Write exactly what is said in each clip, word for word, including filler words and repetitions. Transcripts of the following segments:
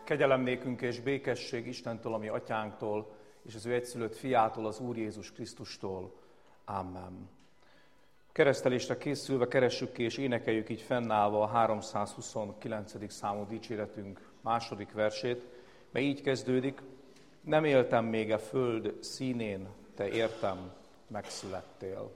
Kegyelem nékünk és békesség Istentől, ami atyánktól, és az ő egyszülött fiától, az Úr Jézus Krisztustól. Amen. Keresztelésre készülve keressük ki és énekeljük így fennállva a háromszázhuszonkilencedik számú dicséretünk második versét, mely így kezdődik: nem éltem még a föld színén, te értem, megszülettél.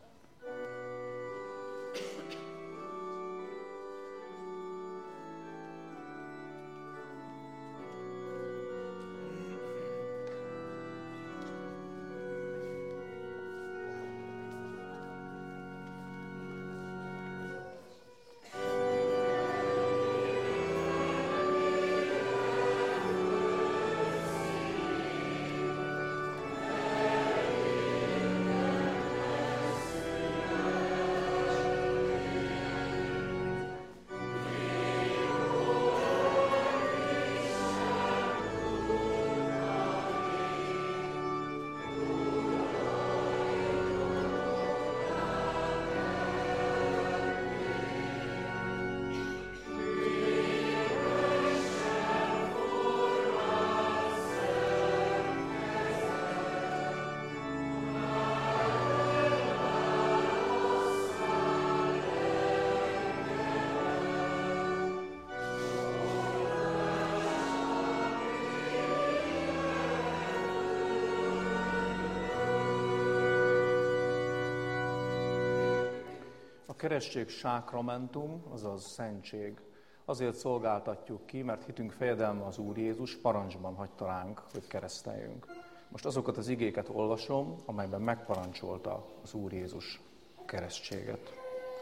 A keresztség sákramentum, azaz szentség. Azért szolgáltatjuk ki, mert hitünk fejedelme az Úr Jézus parancsban hagyta ránk, hogy kereszteljünk. Most azokat az igéket olvasom, amelyben megparancsolta az Úr Jézus a keresztséget.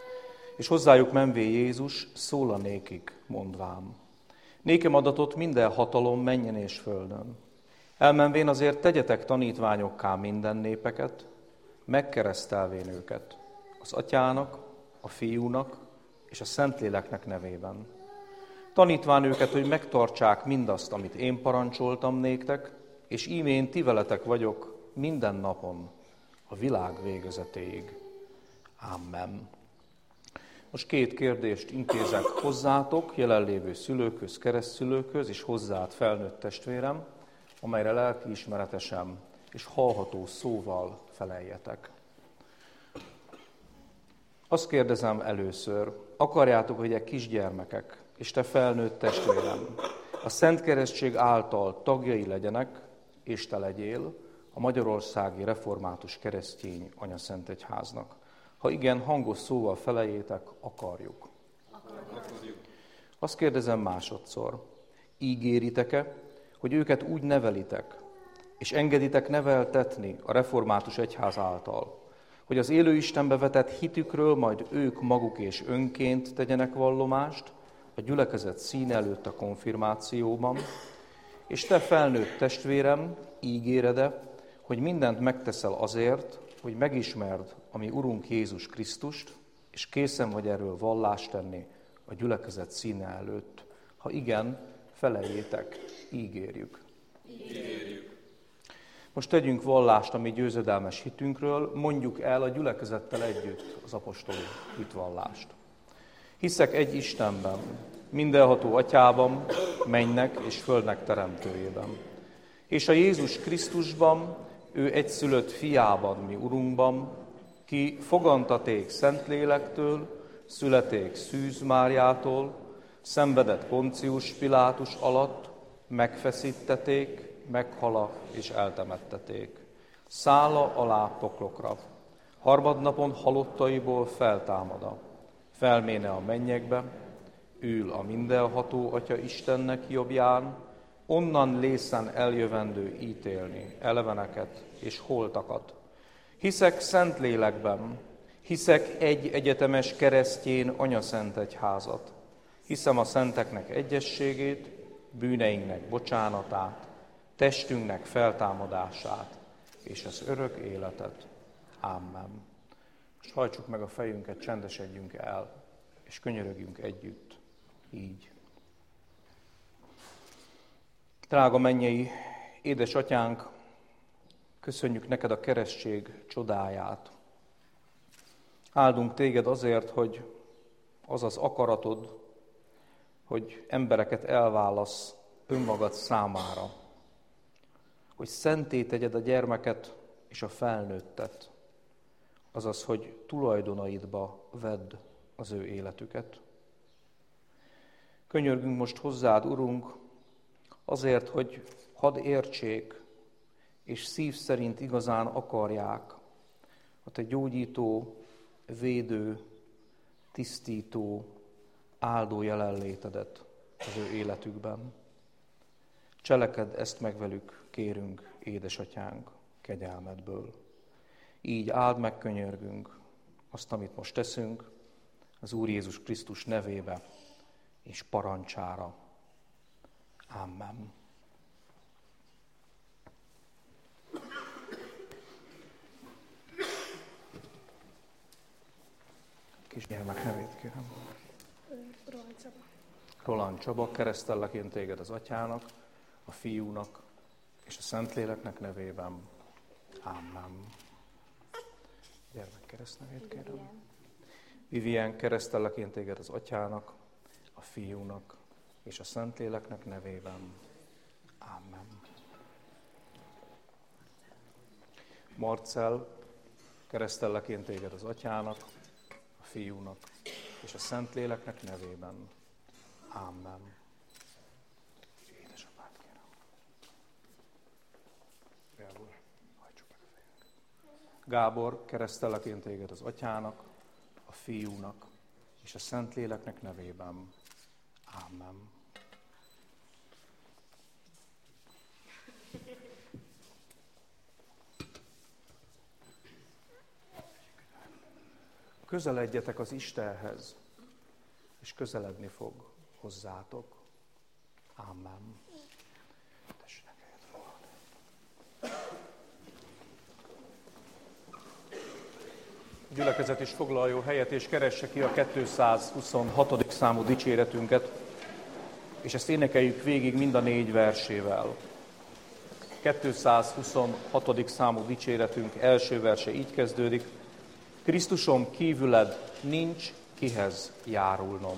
És hozzájuk menvé Jézus szól a nékik, mondvám: nékem adatot minden hatalom mennyen és földön. Elmenvén azért tegyetek tanítványokká minden népeket, megkeresztelvén őket az Atyának, a Fiúnak és a Szentléleknek nevében. Tanítván őket, hogy megtartsák mindazt, amit én parancsoltam néktek, és íme én ti veletek vagyok minden napon, a világ végezetéig. Amen. Most két kérdést intézek hozzátok, jelenlévő szülőkhöz, keresztszülőkhöz, és hozzád, felnőtt testvérem, amelyre lelkiismeretesen és hallható szóval feleljetek. Azt kérdezem először, akarjátok, hogy egy kisgyermekek, és te felnőtt testvérem, a Szent Keresztség által tagjai legyenek, és te legyél a Magyarországi Református Keresztény Anyaszentegyháznak? Ha igen, hangos szóval feleljétek, akarjuk. Akarjuk. Azt kérdezem másodszor, ígéritek-e, hogy őket úgy nevelitek, és engeditek neveltetni a Református Egyház által, hogy az élő Istenbe vetett hitükről majd ők maguk és önként tegyenek vallomást a gyülekezet színe előtt a konfirmációban, és te felnőtt testvérem, ígéred-e, hogy mindent megteszel azért, hogy megismerd a mi Urunk Jézus Krisztust, és készen vagy erről vallást tenni a gyülekezet színe előtt? Ha igen, feleljétek, ígérjük. Ígérjük. Most tegyünk vallást a mi győzedelmes hitünkről, mondjuk el a gyülekezettel együtt az apostoli hitvallást. Hiszek egy Istenben, mindenható Atyában, mennynek és földnek teremtőjében, és a Jézus Krisztusban, ő egyszülött fiában, mi Urunkban, ki fogantaték Szentlélektől, születék Szűz Máriától, szenvedett Poncius Pilátus alatt, megfeszítették, meghala és eltemetteték. Szála alá poklokra. Harmadnapon halottaiból feltámada. Felméne a mennyekbe, ül a mindenható Atya Istennek jobbján, onnan lészen eljövendő ítélni eleveneket és holtakat. Hiszek Szentlélekben, hiszek egy egyetemes keresztjén Anyaszentegyházat. Hiszem a szenteknek egyességét, bűneinknek bocsánatát, testünknek feltámadását és az örök életet. Amen. Most hajtsuk meg a fejünket, csendesedjünk el, és könyörögjünk együtt, így. Drága mennyei édesatyánk, köszönjük neked a keresztség csodáját. Áldunk téged azért, hogy az az akaratod, hogy embereket elválasz önmagad számára, hogy szenté tegyed a gyermeket és a felnőttet, azaz, hogy tulajdonaidba vedd az ő életüket. Könyörgünk most hozzád, Urunk, azért, hogy hadd értsék, és szív szerint igazán akarják a te gyógyító, védő, tisztító, áldó jelenlétedet az ő életükben. Cselekedd ezt meg velük, kérünk, édesatyánk, kegyelmedből. Így áld meg, könyörgünk azt, amit most teszünk, az Úr Jézus Krisztus nevébe és parancsára. Amen. Kisgyermek nevét kérem. Roland Csaba. Roland Csaba, keresztellek én téged az Atyának, a Fiúnak és a Szentléleknek nevében. Amen. Gyermek keresztnevét kérem. Vivien. Vivien, keresztellek én téged az Atyának, a Fiúnak és a Szentléleknek nevében. Amen. Marcell, keresztellek én téged az Atyának, a Fiúnak és a Szentléleknek nevében. Amen. Édesapát kérem. Gábor, hajtsuk meg a fejünket. Gábor, keresztellek én téged az Atyának, a Fiúnak és a Szentléleknek nevében. Amen. Közeledjetek az Istenhez, és közeledni fog hozzátok. Amen. Tessenek helyet foglalni. A gyülekezet is foglaljon helyet, és keresse ki a kétszázhuszonhatodik számú dicséretünket, és ezt énekeljük végig mind a négy versével. kétszázhuszonhatodik számú dicséretünk első verse így kezdődik: Krisztusom kívüled nincs kihez járulnom.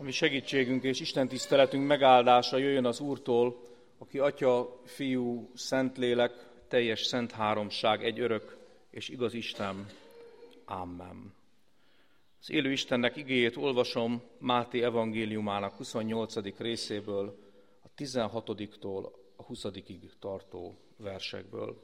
Ami segítségünk és Isten tiszteletünk megáldása jöjjön az Úrtól, aki Atya, Fiú, Szentlélek, teljes szent háromság, egy örök és igaz Isten. Amen. Az élő Istennek igéjét olvasom Máté evangéliumának huszonnyolcadik részéből, a tizenhatodiktól a huszadikig tartó versekből.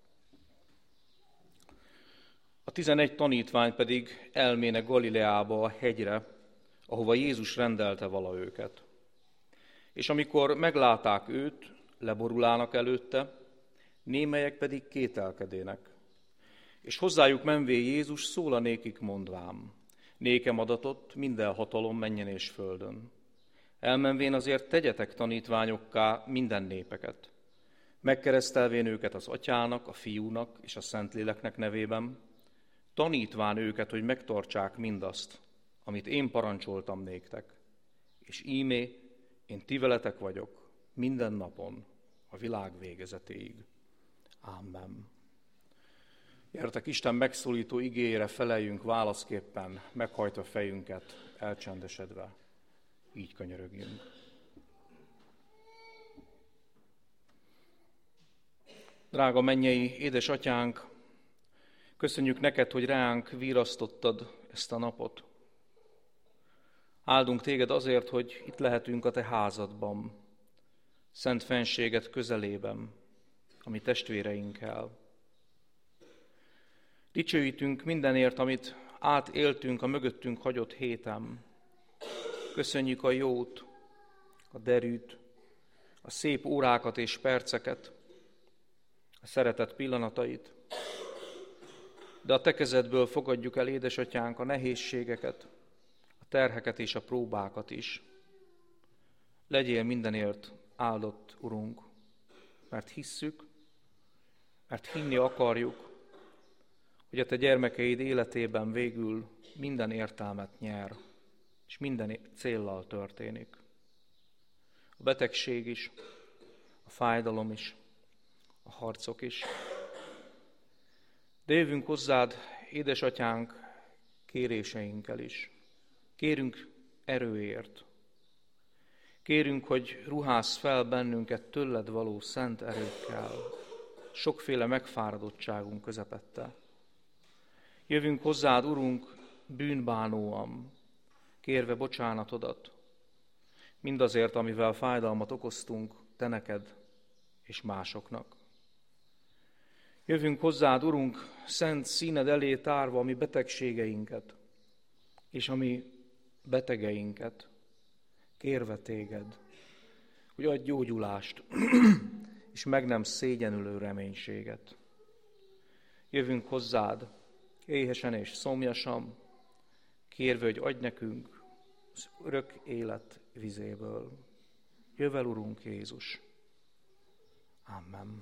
A tizenegy tanítvány pedig elmének Galileába a hegyre, ahova Jézus rendelte vala őket. És amikor meglátták őt, leborulának előtte, némelyek pedig kételkedének. És hozzájuk menvé Jézus szól a nékik mondvám: nékem adatott minden hatalom mennyen és földön. Elmenvén azért tegyetek tanítványokká minden népeket, megkeresztelvén őket az Atyának, a Fiúnak és a Szentléleknek nevében, tanítván őket, hogy megtartsák mindazt, amit én parancsoltam néktek. És íme, én ti veletek vagyok minden napon, a világ végezetéig. Amen. Gyertek, Isten megszólító igéjére feleljünk válaszképpen, meghajtva fejünket, elcsendesedve. Így könyörögjünk. Drága mennyei édesatyánk, köszönjük neked, hogy ránk virasztottad ezt a napot. Áldunk téged azért, hogy itt lehetünk a te házadban, szent fenséget közelében, a mi testvéreinkkel. Dicsőítünk mindenért, amit átéltünk a mögöttünk hagyott héten. Köszönjük a jót, a derűt, a szép órákat és perceket, a szeretet pillanatait. De a te kezedből fogadjuk el, édesatyánk, a nehézségeket, a terheket és a próbákat is. Legyél mindenért áldott, Urunk, mert hisszük, mert hinni akarjuk, hogy a te gyermekeid életében végül minden értelmet nyer, és minden céllal történik. A betegség is, a fájdalom is, a harcok is. De jövünk hozzád, édesatyánk, kéréseinkkel is. Kérünk erőért. Kérünk, hogy ruházz fel bennünket tőled való szent erőkkel, sokféle megfáradottságunk közepette. Jövünk hozzád, Urunk, bűnbánóan, kérve bocsánatodat, mindazért, amivel fájdalmat okoztunk te neked és másoknak. Jövünk hozzád, Urunk, szent színed elé tárva a mi betegségeinket, és a mi betegeinket, kérve téged, hogy adj gyógyulást, és meg nem szégyenülő reménységet. Jövünk hozzád, éhesen és szomjasan, kérve, hogy adj nekünk az örök élet vizéből. Jövel, Urunk Jézus. Amen.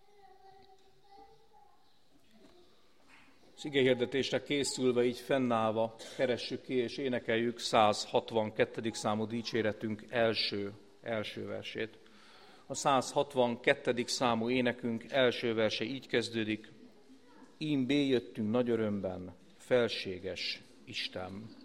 Az igehirdetésre készülve, így fennállva, keressük ki és énekeljük száz hatvankettedik számú dicséretünk első, első versét. A száz hatvankettedik számú énekünk első verse így kezdődik: Ím béjöttünk nagy örömben, felséges Isten.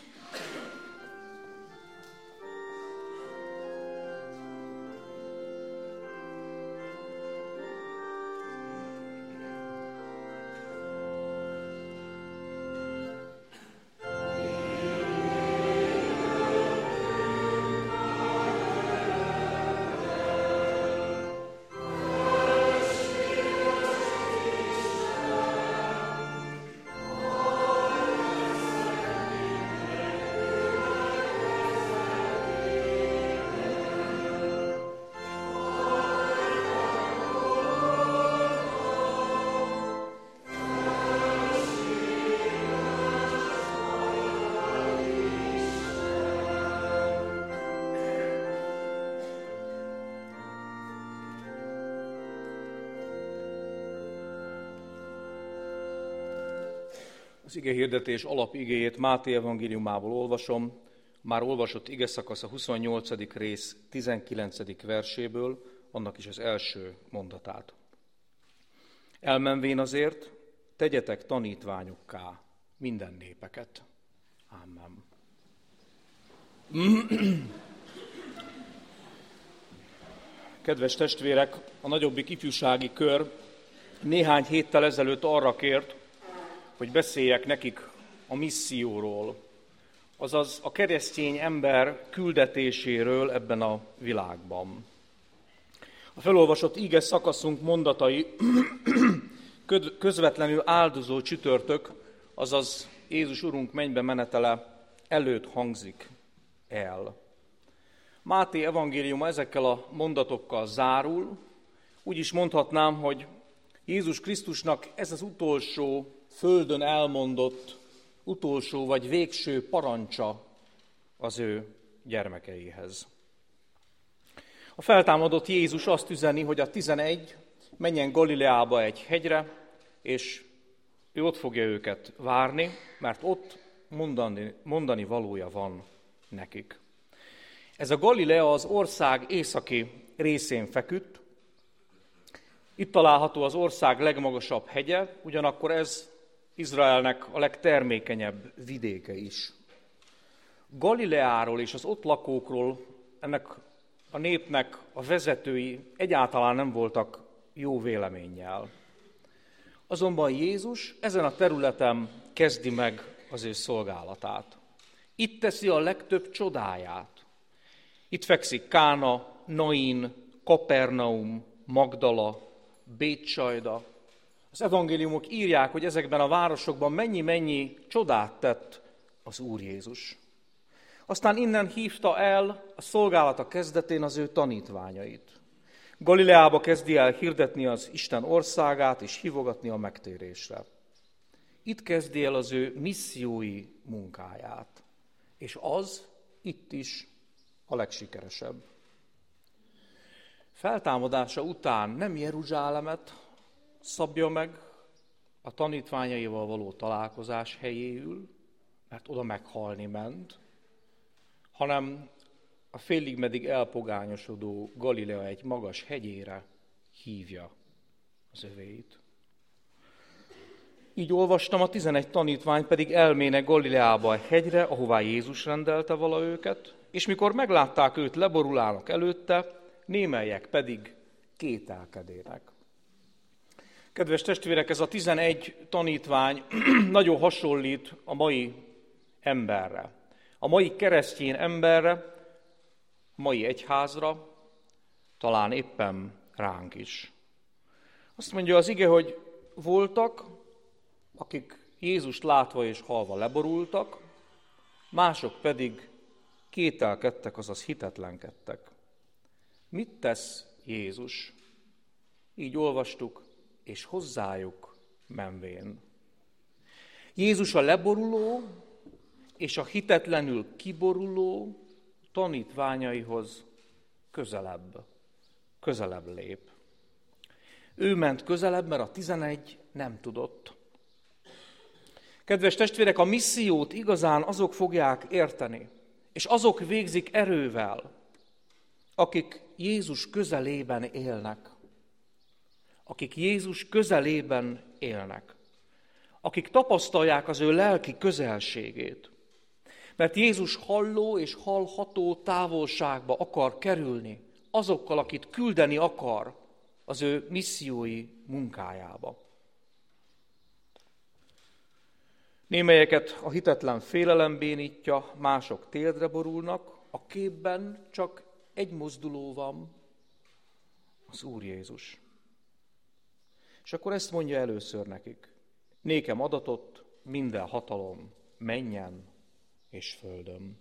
Az igehirdetés alapigéjét Máté evangéliumából olvasom, már olvasott igeszakasz a huszonnyolcadik rész tizenkilencedik verséből, annak is az első mondatát. Elmenvén azért, tegyetek tanítványokká minden népeket. Amen. Kedves testvérek, a nagyobbik ifjúsági kör néhány héttel ezelőtt arra kért, hogy beszéljek nekik a misszióról, azaz a keresztény ember küldetéséről ebben a világban. A felolvasott ige szakaszunk mondatai közvetlenül áldozó csütörtök, azaz Jézus Urunk mennybe menetele előtt hangzik el. Máté evangéliuma ezekkel a mondatokkal zárul, úgy is mondhatnám, hogy Jézus Krisztusnak ez az utolsó földön elmondott, utolsó vagy végső parancsa az ő gyermekeihez. A feltámadott Jézus azt üzeni, hogy a tizenegy menjen Galileába egy hegyre, és ő ott fogja őket várni, mert ott mondani, mondani valója van nekik. Ez a Galilea az ország északi részén feküdt. Itt található az ország legmagasabb hegye, ugyanakkor ez Izraelnek a legtermékenyebb vidéke is. Galileáról és az ott lakókról ennek a népnek a vezetői egyáltalán nem voltak jó véleménnyel. Azonban Jézus ezen a területen kezdi meg az ő szolgálatát. Itt teszi a legtöbb csodáját. Itt fekszik Kána, Nain, Kapernaum, Magdala, Bétsajda. Az evangéliumok írják, hogy ezekben a városokban mennyi-mennyi csodát tett az Úr Jézus. Aztán innen hívta el a szolgálata kezdetén az ő tanítványait. Galileába kezdi el hirdetni az Isten országát és hívogatni a megtérésre. Itt kezdi el az ő missziói munkáját, és az itt is a legsikeresebb. Feltámadása után nem Jeruzsálemet szabja meg a tanítványaival való találkozás helyéül, mert oda meghalni ment, hanem a félig meddig elpogányosodó Galilea egy magas hegyére hívja az övéit. Így olvastam, a tizenegy tanítvány pedig elmének Galileába a hegyre, ahová Jézus rendelte vala őket, és mikor meglátták őt, leborulának előtte, némelyek pedig kételkedének. Kedves testvérek, ez a tizenegy tanítvány nagyon hasonlít a mai emberre, a mai keresztény emberre, a mai egyházra, talán éppen ránk is. Azt mondja az ige, hogy voltak, akik Jézust látva és hallva leborultak, mások pedig kételkedtek, azaz hitetlenkedtek. Mit tesz Jézus? Így olvastuk, és hozzájuk menvén. Jézus a leboruló és a hitetlenül kiboruló tanítványaihoz közelebb, közelebb lép. Ő ment közelebb, mert a tizenegy nem tudott. Kedves testvérek, a missziót igazán azok fogják érteni, és azok végzik erővel, akik Jézus közelében élnek. Akik Jézus közelében élnek. Akik tapasztalják az ő lelki közelségét. Mert Jézus halló és hallható távolságba akar kerülni azokkal, akit küldeni akar az ő missziói munkájába. Némelyeket a hitetlen félelem bénítja, mások térdre borulnak, a képben csak egy mozduló van, az Úr Jézus. És akkor ezt mondja először nekik. Nékem adatott minden hatalom mennyen és földön.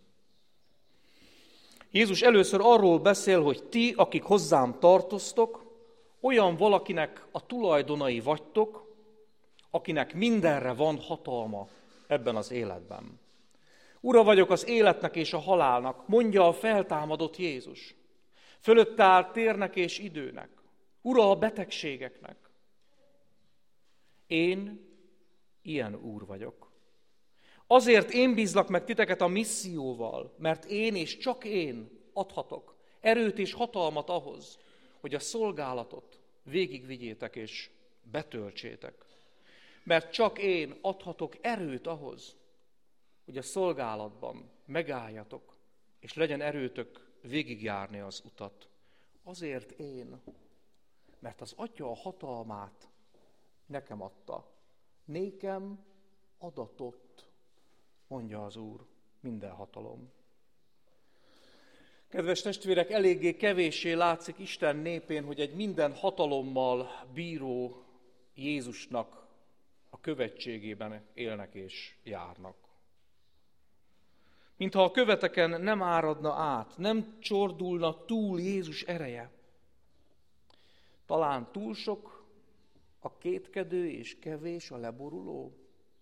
Jézus először arról beszél, hogy ti, akik hozzám tartoztok, olyan valakinek a tulajdonai vagytok, akinek mindenre van hatalma ebben az életben. Ura vagyok az életnek és a halálnak, mondja a feltámadott Jézus. Fölötte áll térnek és időnek. Ura a betegségeknek. Én ilyen úr vagyok. Azért én bízlak meg titeket a misszióval, mert én és csak én adhatok erőt és hatalmat ahhoz, hogy a szolgálatot végigvigyétek és betöltsétek. Mert csak én adhatok erőt ahhoz, hogy a szolgálatban megálljatok és legyen erőtök végigjárni az utat. Azért én, mert az Atya a hatalmát nekem adta. Nékem adatott, mondja az Úr, minden hatalom. Kedves testvérek, eléggé kevéssé látszik Isten népén, hogy egy minden hatalommal bíró Jézusnak a követségében élnek és járnak. Mintha a követeken nem áradna át, nem csordulna túl Jézus ereje. Talán túl sok a kétkedő és kevés a leboruló.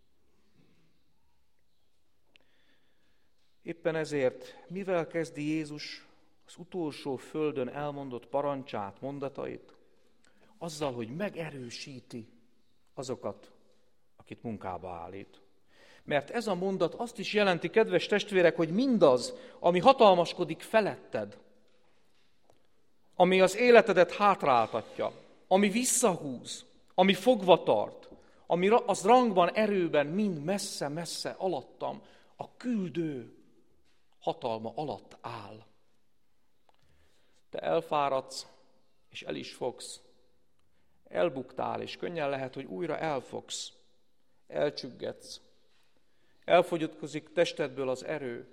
Éppen ezért, mivel kezdi Jézus az utolsó földön elmondott parancsát, mondatait? Azzal, hogy megerősíti azokat, akit munkába állít. Mert ez a mondat azt is jelenti, kedves testvérek, hogy mindaz, ami hatalmaskodik feletted, ami az életedet hátráltatja, ami visszahúz, ami fogva tart, ami az rangban, erőben mind messze-messze alattam, a küldő hatalma alatt áll. Te elfáradsz, és el is fogsz. Elbuktál, és könnyen lehet, hogy újra elfogsz. Elcsüggetsz. Elfogyatkozik testedből az erő.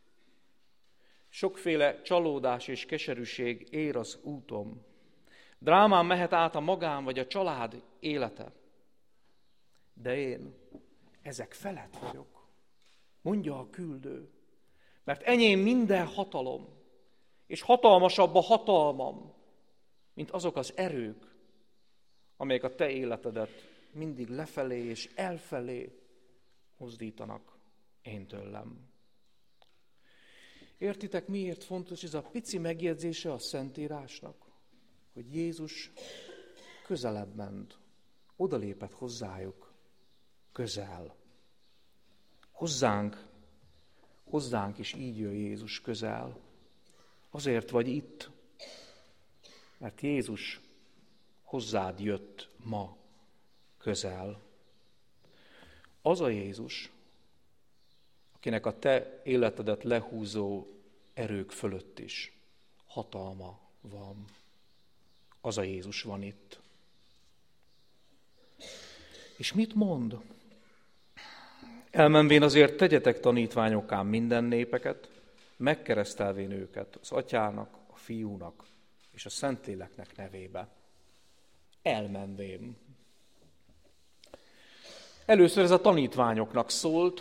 Sokféle csalódás és keserűség ér az úton. Drámán mehet át a magán vagy a család élete. De én ezek felett vagyok, mondja a küldő. Mert enyém minden hatalom, és hatalmasabb a hatalmam, mint azok az erők, amelyek a te életedet mindig lefelé és elfelé mozdítanak én tőlem. Értitek, miért fontos ez a pici megjegyzése a Szentírásnak? Hogy Jézus közelebb ment, odalépett hozzájuk, közel. Hozzánk, hozzánk is így jön Jézus közel. Azért vagy itt, mert Jézus hozzád jött ma közel. Az a Jézus, akinek a te életedet lehúzó erők fölött is hatalma van. Az a Jézus van itt. És mit mond? Elmenvén azért tegyetek tanítványokká minden népeket, megkeresztelvén őket az Atyának, a Fiúnak és a Szentléleknek nevébe. Elmenvén. Először ez a tanítványoknak szólt,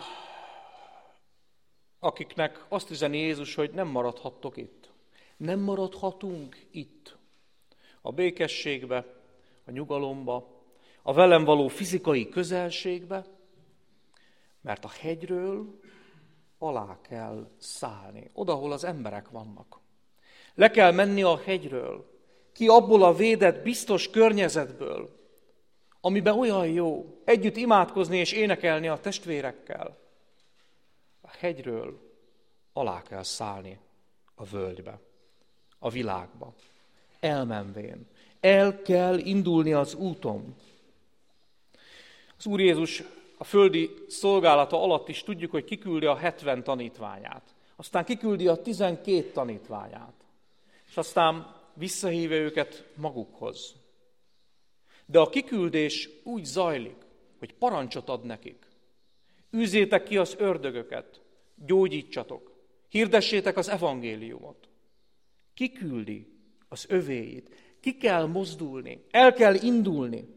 akiknek azt üzeni Jézus, hogy nem maradhattok itt. Nem maradhatunk itt. A békességbe, a nyugalomba, a velem való fizikai közelségbe, mert a hegyről alá kell szállni, oda, ahol az emberek vannak. Le kell menni a hegyről, ki abból a védett, biztos környezetből, amiben olyan jó együtt imádkozni és énekelni a testvérekkel. A hegyről alá kell szállni a völgybe, a világba, elmenvén. El kell indulni az úton. Az Úr Jézus a földi szolgálata alatt is tudjuk, hogy kiküldi a hetven tanítványát. Aztán kiküldi a tizenkét tanítványát. És aztán visszahívja őket magukhoz. De a kiküldés úgy zajlik, hogy parancsot ad nekik. Űzzétek ki az ördögöket, gyógyítsatok, hirdessétek az evangéliumot. Kiküldi az övéit, ki kell mozdulni, el kell indulni.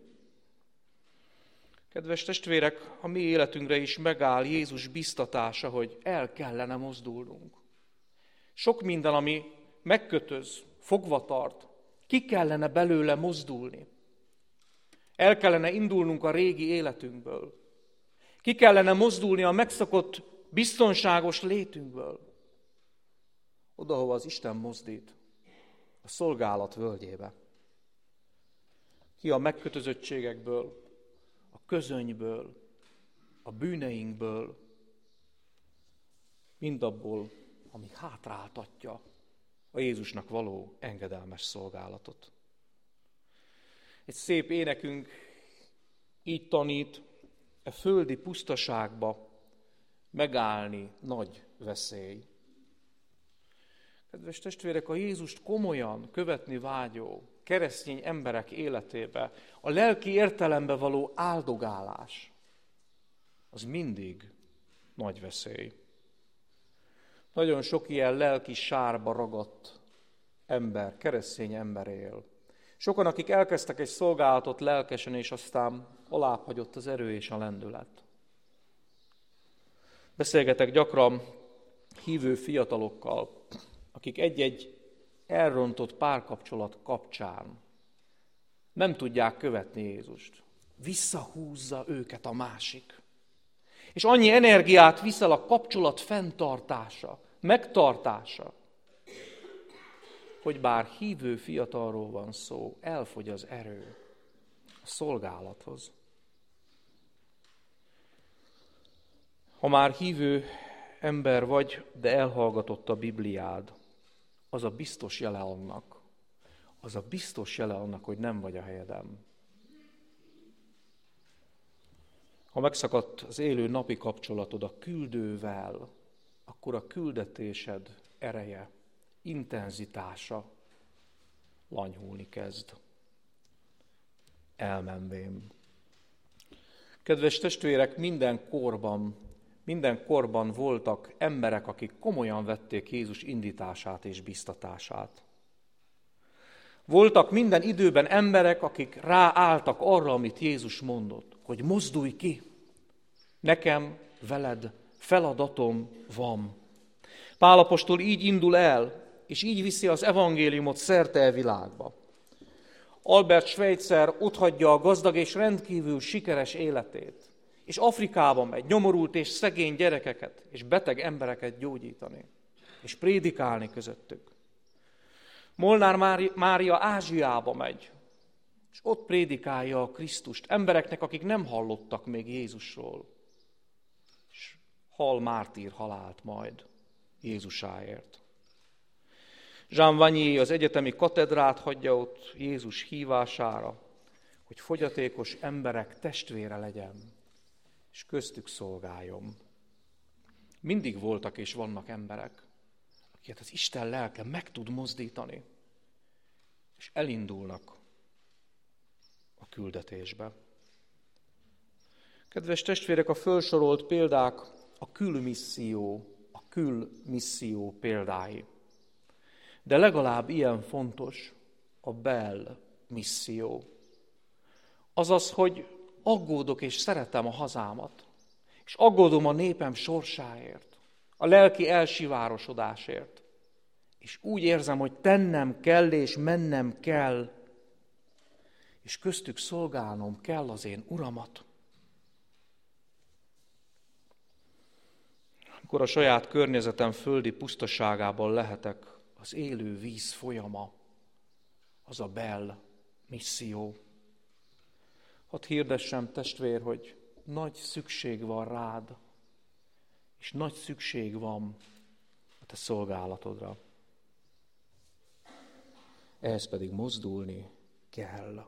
Kedves testvérek, a mi életünkre is megáll Jézus biztatása, hogy el kellene mozdulnunk. Sok minden, ami megkötöz, fogva tart, ki kellene belőle mozdulni. El kellene indulnunk a régi életünkből. Ki kellene mozdulni a megszokott, biztonságos létünkből. Oda, hova az Isten mozdít, a szolgálat völgyébe. Ki a megkötözöttségekből, a közönyből, a bűneinkből, mindabból, ami hátráltatja a Jézusnak való engedelmes szolgálatot. Egy szép énekünk így tanít, e földi pusztaságba megállni nagy veszély. Kedves testvérek, a Jézust komolyan követni vágyó keresztény emberek életébe a lelki értelembe való áldogálás, az mindig nagy veszély. Nagyon sok ilyen lelki sárba ragadt ember, keresztény ember él. Sokan, akik elkezdtek egy szolgálatot lelkesen, és aztán alább hagyott az erő és a lendület. Beszélgetek gyakran hívő fiatalokkal, akik egy-egy elrontott párkapcsolat kapcsán nem tudják követni Jézust. Visszahúzza őket a másik. És annyi energiát viszel a kapcsolat fenntartása, megtartása, hogy bár hívő fiatalról van szó, elfogy az erő a szolgálathoz. Ha már hívő ember vagy, de elhallgatott a Bibliád, az a biztos jele annak, az a biztos jele annak, hogy nem vagy a helyeden. Ha megszakadt az élő napi kapcsolatod a küldővel, akkor a küldetésed ereje, intenzitása lanyhulni kezd. Elmenvém. Kedves testvérek, minden korban, minden korban voltak emberek, akik komolyan vették Jézus indítását és biztatását. Voltak minden időben emberek, akik ráálltak arra, amit Jézus mondott, hogy mozdulj ki, nekem veled feladatom van. Pál apostol így indul el, és így viszi az evangéliumot szerte a világba. Albert Schweitzer otthagyja a gazdag és rendkívül sikeres életét, és Afrikába megy nyomorult és szegény gyerekeket és beteg embereket gyógyítani, és prédikálni közöttük. Molnár Mária Ázsiába megy, és ott prédikálja a Krisztust embereknek, akik nem hallottak még Jézusról, és hal mártír halált majd Jézusáért. Jean Vanier az egyetemi katedrát hagyja ott Jézus hívására, hogy fogyatékos emberek testvére legyen, és köztük szolgáljon. Mindig voltak és vannak emberek, akiket az Isten lelke meg tud mozdítani, és elindulnak a küldetésbe. Kedves testvérek, a fölsorolt példák a külmisszió, a külmisszió példái. De legalább ilyen fontos a belmisszió. Azaz, hogy aggódok és szeretem a hazámat, és aggódom a népem sorsáért, a lelki elsivárosodásért, és úgy érzem, hogy tennem kell és mennem kell, és köztük szolgálnom kell az én Uramat. Amikor a saját környezetem földi pusztaságában lehetek, az élő víz folyama, az a bel misszió. Hadd hirdessem, testvér, hogy nagy szükség van rád, és nagy szükség van a te szolgálatodra. Ehhez pedig mozdulni kell.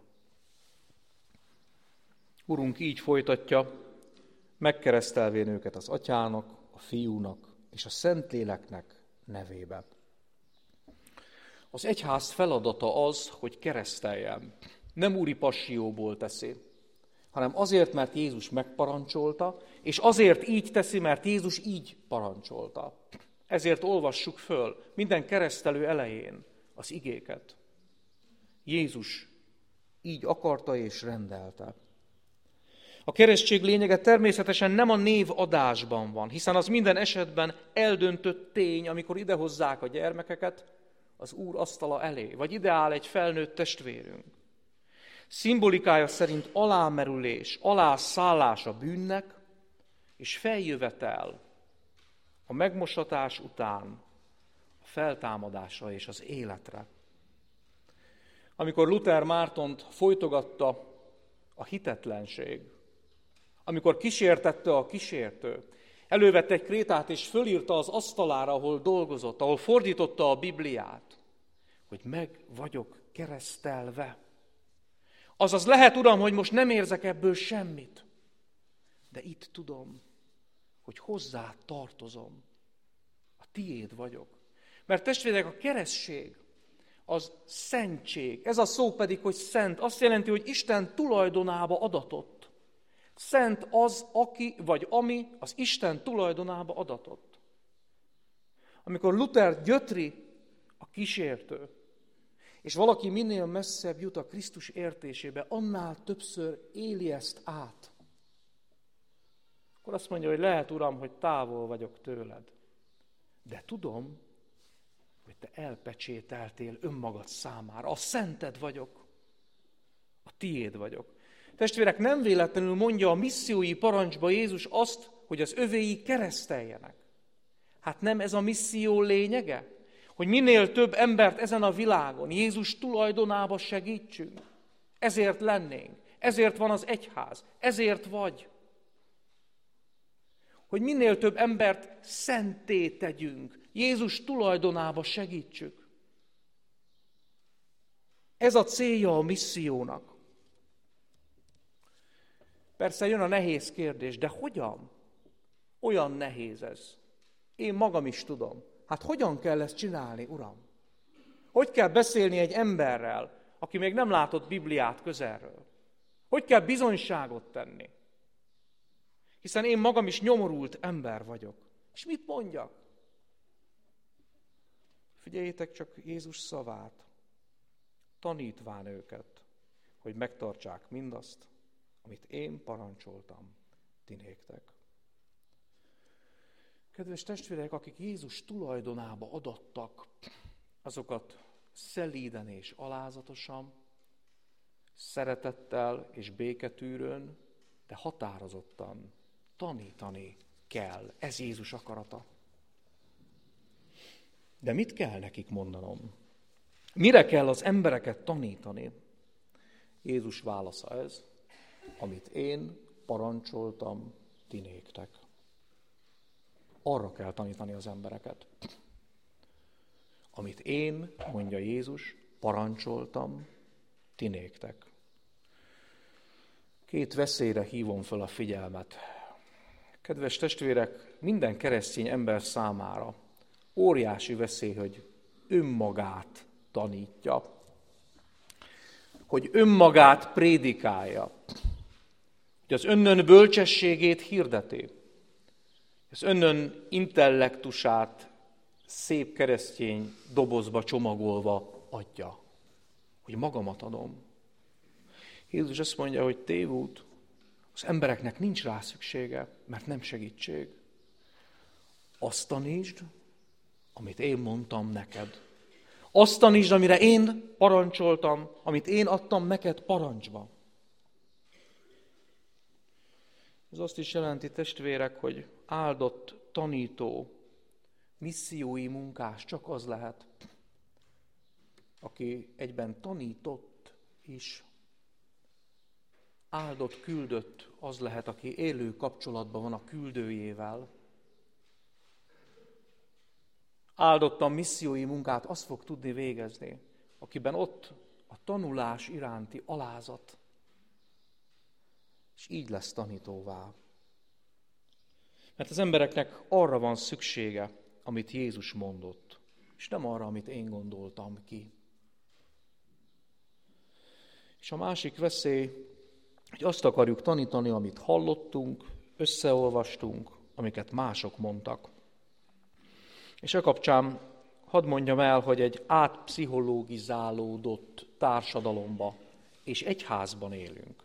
Urunk így folytatja, megkeresztelvén őket az Atyának, a Fiúnak és a Szentléleknek nevébe. Az egyház feladata az, hogy kereszteljen. Nem úri passióból teszi, hanem azért, mert Jézus megparancsolta, és azért így teszi, mert Jézus így parancsolta. Ezért olvassuk föl minden keresztelő elején az igéket. Jézus így akarta és rendelte. A keresztség lényege természetesen nem a névadásban van, hiszen az minden esetben eldöntött tény, amikor idehozzák a gyermekeket az Úr asztala elé, vagy ideáll egy felnőtt testvérünk. Szimbolikája szerint alámerülés, alászállás a bűnnek, és feljövetel a megmosatás után a feltámadásra és az életre. Amikor Luther Mártont folytogatta a hitetlenség, amikor kísértette a kísértő, elővette egy krétát és fölírta az asztalára, ahol dolgozott, ahol fordította a Bibliát, hogy meg vagyok keresztelve. Azaz lehet, Uram, hogy most nem érzek ebből semmit, de itt tudom, hogy hozzá tartozom. A tiéd vagyok. Mert testvérek, a keresztség az szentség. Ez a szó pedig, hogy szent, azt jelenti, hogy Isten tulajdonába adatott. Szent az, aki vagy ami az Isten tulajdonába adatott. Amikor Luther gyötri a kísértő, és valaki minél messzebb jut a Krisztus értésébe, annál többször éli ezt át. Akkor azt mondja, hogy lehet, Uram, hogy távol vagyok tőled. De tudom, hogy te elpecsételtél önmagad számára. A szented vagyok. A tiéd vagyok. Testvérek, nem véletlenül mondja a missziói parancsba Jézus azt, hogy az övéi kereszteljenek. Hát nem ez a misszió lényege? Hogy minél több embert ezen a világon Jézus tulajdonába segítsünk. Ezért lennénk. Ezért van az egyház. Ezért vagy. Hogy minél több embert szenté tegyünk. Jézus tulajdonába segítsük. Ez a célja a missziónak. Persze jön a nehéz kérdés, de hogyan? Olyan nehéz ez. Én magam is tudom. Hát hogyan kell ezt csinálni, Uram? Hogy kell beszélni egy emberrel, aki még nem látott Bibliát közelről? Hogy kell bizonyságot tenni? Hiszen én magam is nyomorult ember vagyok. És mit mondjak? Figyeljétek csak Jézus szavát, tanítván őket, hogy megtartsák mindazt, amit én parancsoltam ti néktek. Kedves testvérek, akik Jézus tulajdonába adattak, azokat szelíden és alázatosan, szeretettel és béketűrőn, de határozottan tanítani kell. Ez Jézus akarata. De mit kell nekik mondanom? Mire kell az embereket tanítani? Jézus válasza ez, amit én parancsoltam ti néktek. Arra kell tanítani az embereket. Amit én, mondja Jézus, parancsoltam ti néktek. Két veszélyre hívom fel a figyelmet. Kedves testvérek, minden keresztény ember számára óriási veszély, hogy önmagát tanítja, hogy önmagát prédikálja, hogy az önnön bölcsességét hirdeti, az önnön intellektusát szép keresztény dobozba csomagolva adja, hogy magamat adom. Jézus azt mondja, hogy tévút, az embereknek nincs rá szüksége, mert nem segítség. Azt tanítsd, amit én mondtam neked. Azt tanítsd, amire én parancsoltam, amit én adtam neked parancsba. Ez azt is jelenti, testvérek, hogy áldott tanító, missziói munkás csak az lehet, aki egyben tanított is. Áldott, küldött az lehet, aki élő kapcsolatban van a küldőjével. Áldottan missziói munkát azt fog tudni végezni, akiben ott a tanulás iránti alázat, és így lesz tanítóvá. Mert az embereknek arra van szüksége, amit Jézus mondott, és nem arra, amit én gondoltam ki. És a másik veszély, hogy azt akarjuk tanítani, amit hallottunk, összeolvastunk, amiket mások mondtak. És e kapcsán hadd mondjam el, hogy egy átpszichológizálódott társadalomba és egyházban élünk.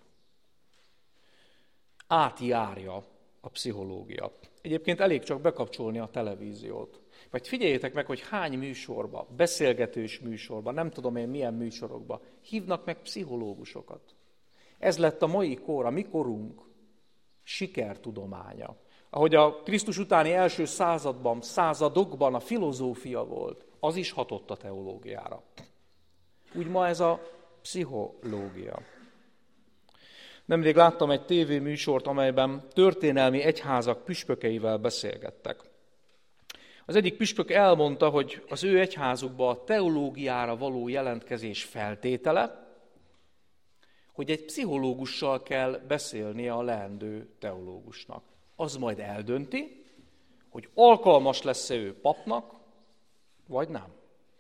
Átjárja a pszichológia. Egyébként elég csak bekapcsolni a televíziót. Vagy figyeljétek meg, hogy hány műsorba, beszélgetős műsorba, nem tudom én milyen műsorokba hívnak meg pszichológusokat. Ez lett a mai kor, a mi korunk sikertudománya. Ahogy a Krisztus utáni első században, századokban a filozófia volt, az is hatott a teológiára. Úgy ma ez a pszichológia. Nemrég láttam egy tévéműsort, amelyben történelmi egyházak püspökeivel beszélgettek. Az egyik püspök elmondta, hogy az ő egyházukban a teológiára való jelentkezés feltétele, hogy egy pszichológussal kell beszélnie a leendő teológusnak. Az majd eldönti, hogy alkalmas lesz-e ő papnak, Vagy nem.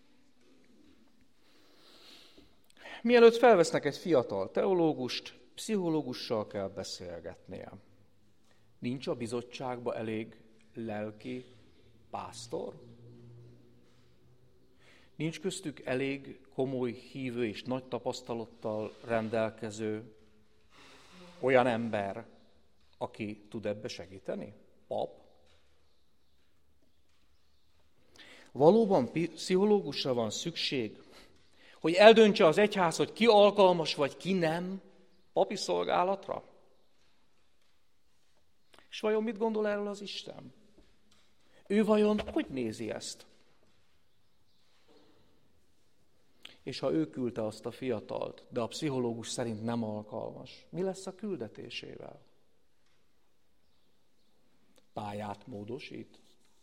Mielőtt felvesznek egy fiatal teológust, pszichológussal kell beszélgetnie. Nincs a bizottságban elég lelki pásztor? Nincs köztük elég komoly hívő és nagy tapasztalattal rendelkező olyan ember, aki tud ebbe segíteni? Pap? Valóban pszichológusra van szükség, hogy eldöntse az egyház, hogy ki alkalmas vagy ki nem papi szolgálatra? És vajon mit gondol erről az Isten? Ő vajon hogy nézi ezt? És ha ő küldte azt a fiatalt, de a pszichológus szerint nem alkalmas, mi lesz a küldetésével? Pályát módosít?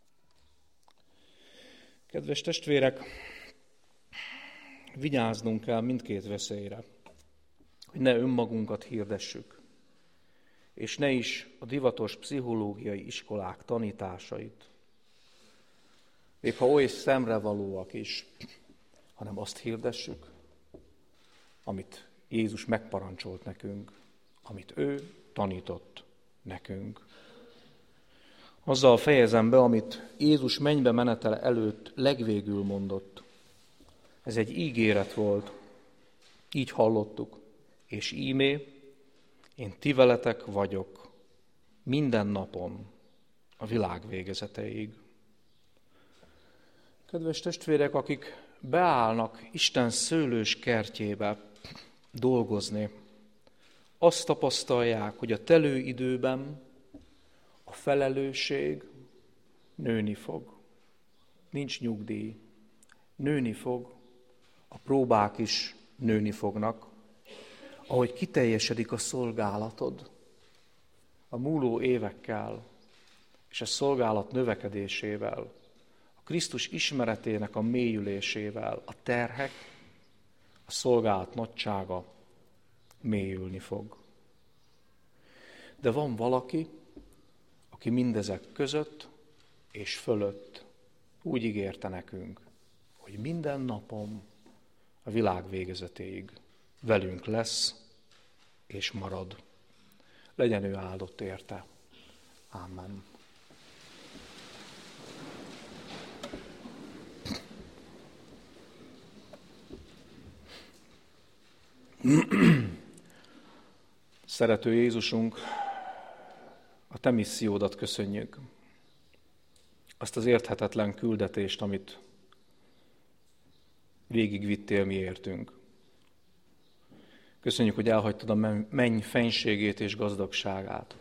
Kedves testvérek, vigyáznunk kell mindkét veszélyre, hogy ne önmagunkat hirdessük, és ne is a divatos pszichológiai iskolák tanításait, még ha oly szemrevalóak is, hanem azt hirdessük, amit Jézus megparancsolt nekünk, amit ő tanított nekünk. Azzal fejezem be, amit Jézus mennybe menetele előtt legvégül mondott. Ez egy ígéret volt, így hallottuk, és íme, én ti veletek vagyok minden napon a világ végezeteig. Kedves testvérek, akik beállnak Isten szőlős kertjébe dolgozni, azt tapasztalják, hogy a telő időben a felelősség nőni fog. Nincs nyugdíj. Nőni fog. A próbák is nőni fognak. Ahogy kiteljesedik a szolgálatod, a múló évekkel és a szolgálat növekedésével, a Krisztus ismeretének a mélyülésével, a terhek, a szolgálat nagysága mélyülni fog. De van valaki, aki mindezek között és fölött úgy ígérte nekünk, hogy minden napom a világ végezetéig velünk lesz és marad. Legyen ő áldott érte. Amen. Szerető Jézusunk, a te missziódat köszönjük. Azt az érthetetlen küldetést, amit végigvittél mi értünk. Köszönjük, hogy elhagytad a menny fenségét és gazdagságát.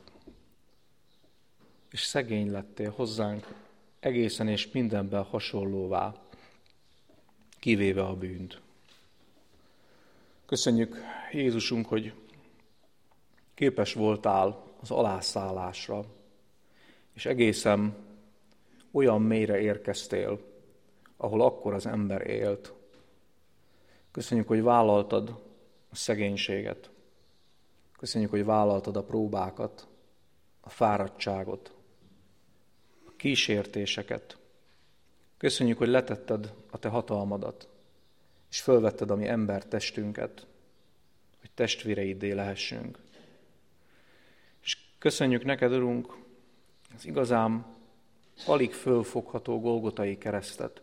És szegény lettél hozzánk egészen és mindenben hasonlóvá, kivéve a bűnt. Köszönjük, Jézusunk, hogy képes voltál az alászállásra, és egészen olyan mélyre érkeztél, ahol akkor az ember élt. Köszönjük, hogy vállaltad a szegénységet. Köszönjük, hogy vállaltad a próbákat, a fáradtságot, a kísértéseket. Köszönjük, hogy letetted a te hatalmadat, és fölvetted a mi embertestünket, hogy testvéreiddé lehessünk. És köszönjük neked, Urunk, az igazán alig fölfogható golgotai keresztet,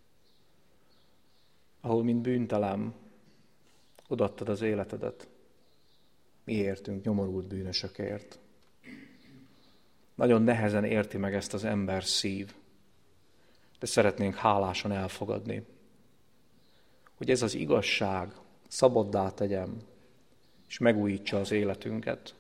ahol, mint bűntelem, odaadtad az életedet, mi értünk, nyomorult bűnösökért. Nagyon nehezen érti meg ezt az ember szív, de szeretnénk hálásan elfogadni, hogy ez az igazság szabaddá tegyem, és megújítsa az életünket.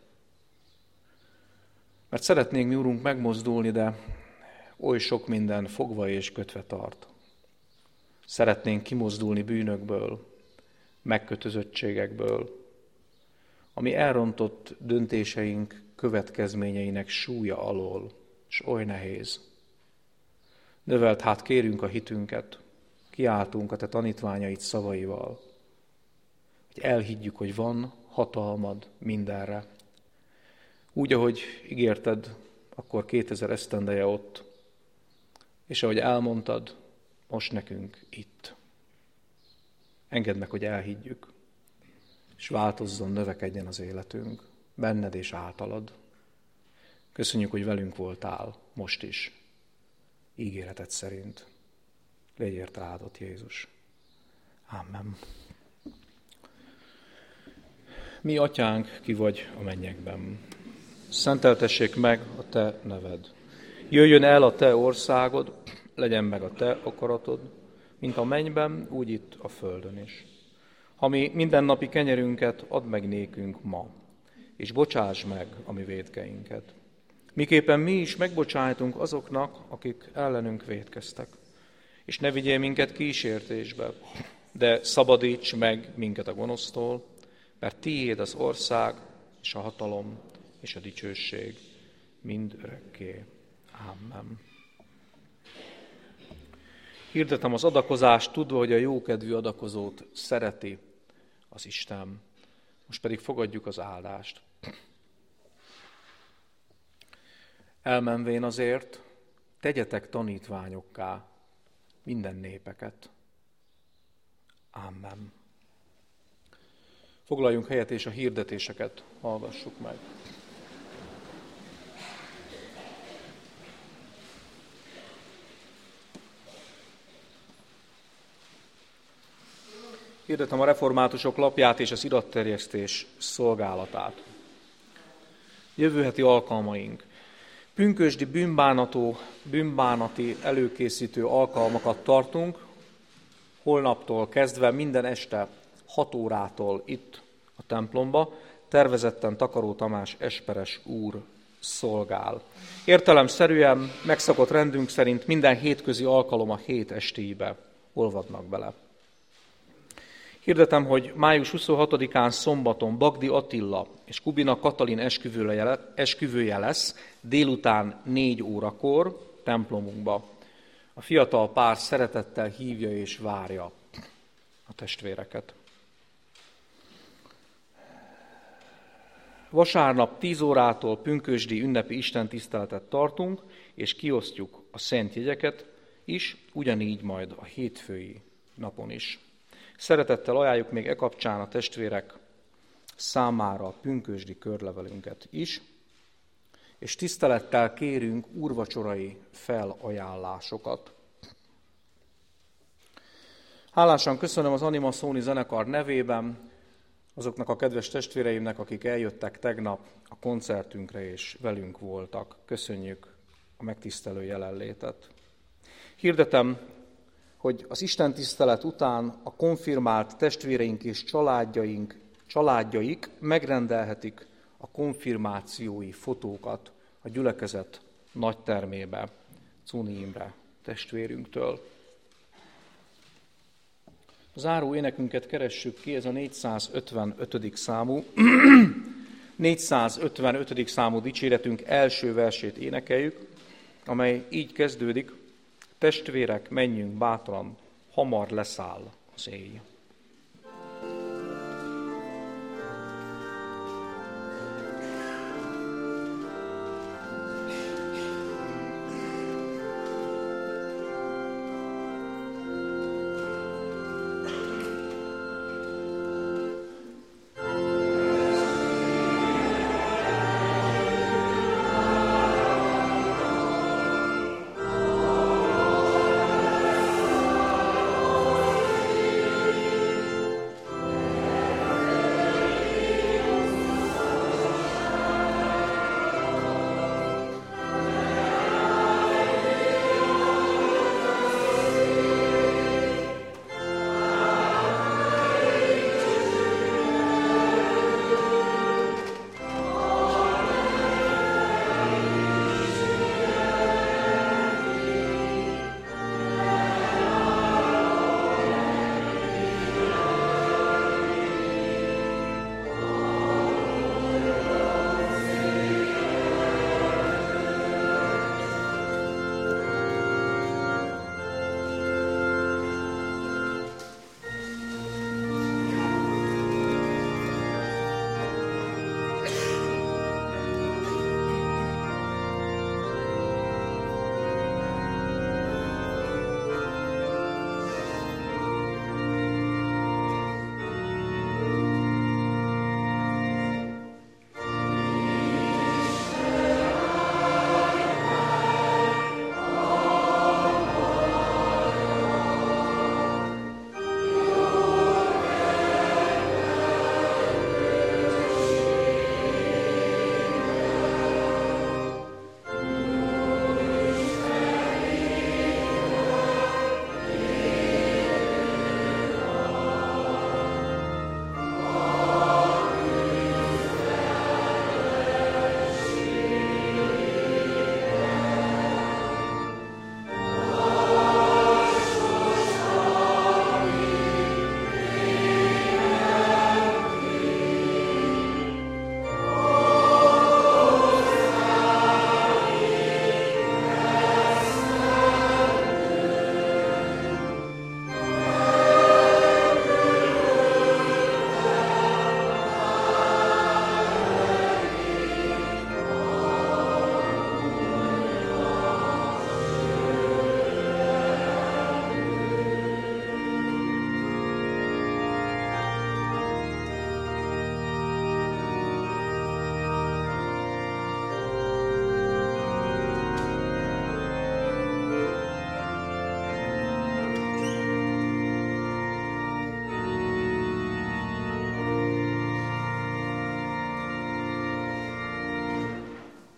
Mert szeretnénk mi, Urunk, megmozdulni, de oly sok minden fogva és kötve tart. Szeretnénk kimozdulni bűnökből, megkötözöttségekből, ami elrontott döntéseink következményeinek súlya alól, és oly nehéz. Növeld hát kérünk a hitünket, kiáltunk a te tanítványaid szavaival, hogy elhiggyük, hogy van hatalmad mindenre. Úgy, ahogy ígérted, akkor kétezer esztendeje ott, és ahogy elmondtad, most nekünk itt. Engedd meg, hogy elhiggyük, és változzon, növekedjen az életünk, benned és általad. Köszönjük, hogy velünk voltál, most is, ígéreted szerint. Légy érte áldott, Jézus. Amen. Mi, Atyánk, ki vagy a mennyekben. Szenteltessék meg a te neved. Jöjjön el a te országod, legyen meg a te akaratod, mint a mennyben, úgy itt a földön is. Ha mi mindennapi kenyerünket add meg nékünk ma, és bocsáss meg a mi vétkeinket. Miképpen mi is megbocsájtunk azoknak, akik ellenünk vétkeztek. És ne vigyél minket kísértésbe, de szabadíts meg minket a gonosztól, mert tiéd az ország, és a hatalom, és a dicsőség mind örökké. Amen. Hirdetem az adakozást, tudva, hogy a jókedvű adakozót szereti az Isten. Most pedig fogadjuk az áldást. Elmenvén azért, tegyetek tanítványokká minden népeket. Amen. Foglaljunk helyet, és a hirdetéseket hallgassuk meg. Hirdetem a reformátusok lapját és az iratterjesztés szolgálatát. Jövő heti alkalmaink. Pünkösdi bűnbánató, bűnbánati előkészítő alkalmakat tartunk, holnaptól kezdve minden este hat órától itt a templomba, tervezetten Takaró Tamás esperes úr szolgál. Értelemszerűen megszokott rendünk szerint minden hétközi alkalom a hét estéibe olvadnak bele. Hirdetem, hogy május huszonhatodikán szombaton Bagdi Attila és Kubina Katalin esküvője lesz délután négy órakor templomunkba. A fiatal pár szeretettel hívja és várja a testvéreket. Vasárnap tíz órától pünkösdi ünnepi istentiszteletet tartunk, és kiosztjuk a szent jegyeket is, ugyanígy majd a hétfői napon is. Szeretettel ajánljuk még e kapcsán a testvérek számára a pünkösdi körlevelünket is, és tisztelettel kérünk úrvacsorai felajánlásokat. Hálásan köszönöm az Anima Szóni zenekar nevében azoknak a kedves testvéreimnek, akik eljöttek tegnap a koncertünkre és velünk voltak. Köszönjük a megtisztelő jelenlétet. Hirdetem, hogy az istentisztelet után a konfirmált testvéreink és családjaink, családjaik megrendelhetik a konfirmációi fotókat a gyülekezet nagytermébe Cuni Imre testvérünktől. A záró énekünket keressük ki, ez a négyszázötvenötödik számú, négyszázötvenötödik számú dicséretünk első versét énekeljük, amely így kezdődik: testvérek, menjünk bátran, hamar leszáll az éj.